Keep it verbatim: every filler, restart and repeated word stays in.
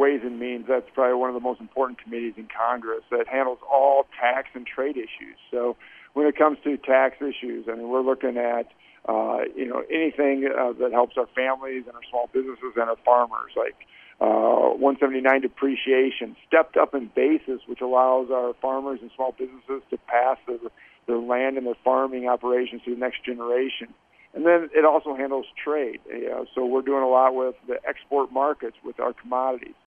Ways and Means, that's probably one of the most important committees in Congress that handles all tax and trade issues. So when it comes to tax issues, I mean, we're looking at, uh, you know, anything uh, that helps our families and our small businesses and our farmers, like uh, one seventy-nine depreciation, stepped up in basis, which allows our farmers and small businesses to pass their, their land and their farming operations to the next generation. And then it also handles trade. You know, so we're doing a lot with the export markets with our commodities.